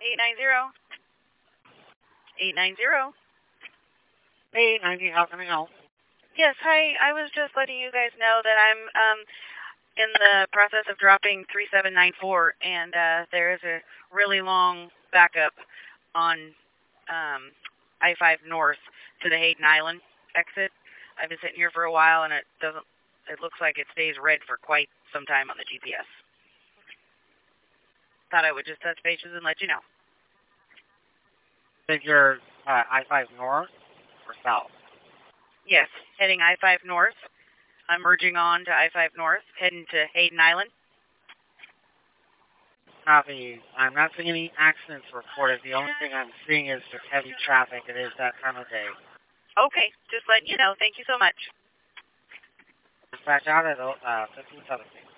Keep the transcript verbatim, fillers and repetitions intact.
eight nine zero. eight nine zero. Hey, ninety, how can I help? Yes, hi. I was just letting you guys know that I'm um, in the process of dropping three seven nine four, and uh, there is a really long backup on um, I five North to the Hayden Island exit. I've been sitting here for a while, and it doesn't. It looks like it stays red for quite some time on the G P S. Thought I would just touch bases and let you know. Think you're uh, I five North or South? Yes, heading I five North. I'm merging on to I five North, heading to Hayden Island. Copy. I'm not seeing any accidents reported. The only thing I'm seeing is just heavy traffic. It is that time of day. Okay, just letting you know. Thank you so much. Dispatch out at uh, fifteen seventeen.